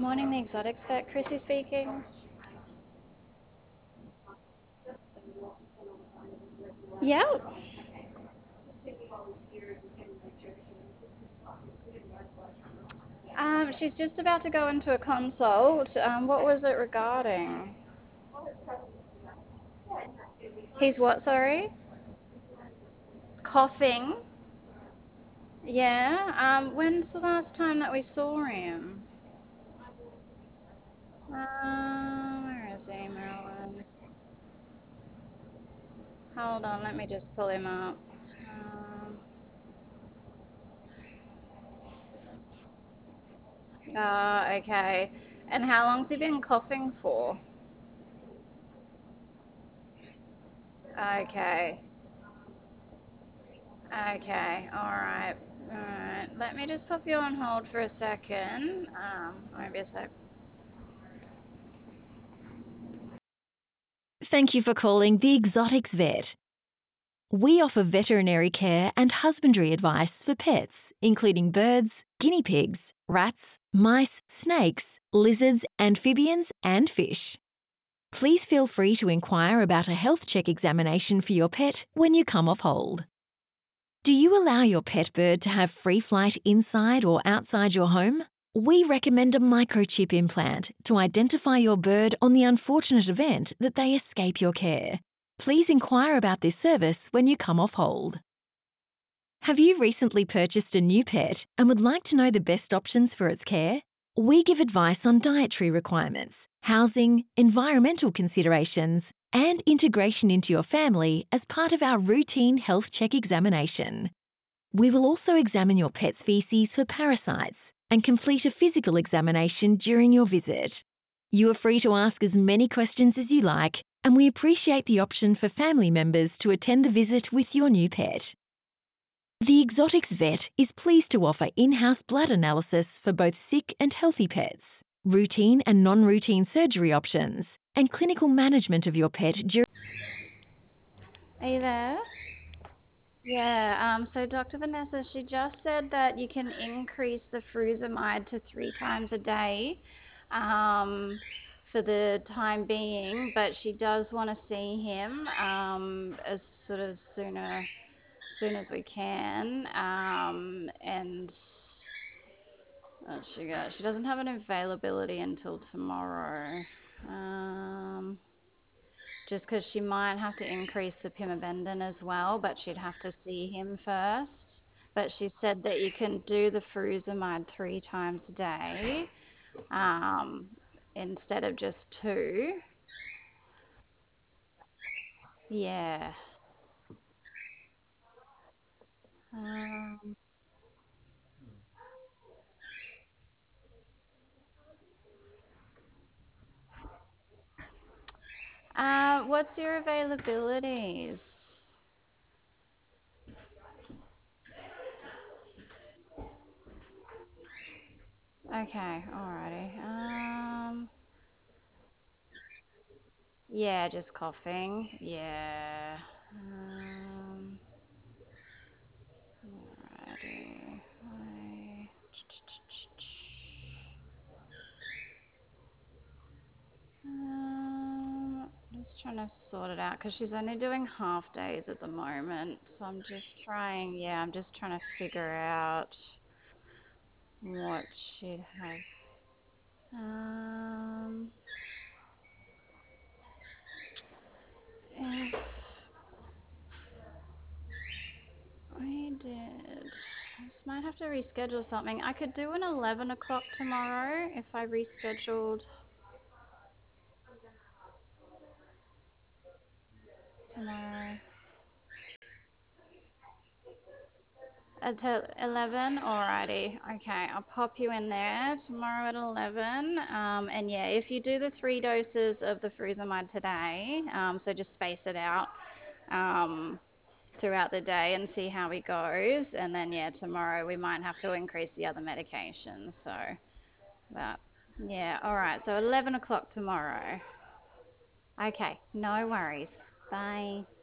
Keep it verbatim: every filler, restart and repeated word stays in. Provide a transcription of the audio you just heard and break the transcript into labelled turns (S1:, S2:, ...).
S1: morning, the exotics vet. Chrissy speaking. Yep. Um, she's just about to go into a consult. Um, what was it regarding? He's what, sorry? Coughing. Yeah. Um, when's the last time that we saw him? Um, where is he, Marilyn? Hold on, let me just pull him up. Um, ah, okay. And how long's he been coughing for? Okay. Okay, all right, all right. Let me just pop you on hold for a second. Um, won't be a sec. Thank you for calling the Exotics Vet. We offer veterinary care and husbandry advice for pets, including birds, guinea pigs, rats, mice, snakes, lizards, amphibians, and fish. Please feel free to inquire about a health check examination for your pet when you come off hold. Do you allow your pet bird to have free flight inside or outside your home? We recommend a microchip implant to identify your bird on the unfortunate event that they escape your care. Please inquire about this service when you come off hold. Have you recently purchased a new pet and would like to know the best options for its care? We give advice on dietary requirements, housing, environmental considerations, and integration into your family as part of our routine health check examination. We will also examine your pet's feces for parasites and complete a physical examination during your visit. You are free to ask as many questions as you like, and we appreciate the option for family members to attend the visit with your new pet. The Exotics Vet is pleased to offer in-house blood analysis for both sick and healthy pets, routine and non-routine surgery options, and clinical management of your pet during... Are you there? Yeah, um, so Doctor Vanessa, she just said that you can increase the frusemide to three times a day um, for the time being, but she does want to see him um, as sort of sooner, soon as we can. Um, and uh, she got, she doesn't have an availability until tomorrow. Um, just because she might have to increase the pimabendin as well, but she'd have to see him first. But she said that you can do the furosemide three times a day um, instead of just two. Yeah. Um, uh, what's your availabilities? Okay, alrighty. Um, yeah, just coughing. Yeah. Um, alrighty. I... Um, just trying to sort it out because she's only doing half days at the moment. So I'm just trying, yeah, I'm just trying to figure out what she'd have. Um, if we did, I just might have to reschedule something. I could do an eleven o'clock tomorrow if I rescheduled tomorrow. At eleven? Alrighty. Okay, I'll pop you in there tomorrow at eleven. Um, and yeah, if you do the three doses of the furosemide today, um, so just space it out um, throughout the day and see how he goes. And then yeah, tomorrow we might have to increase the other medications. So that, yeah, alright. So eleven o'clock tomorrow. Okay, no worries. Bye.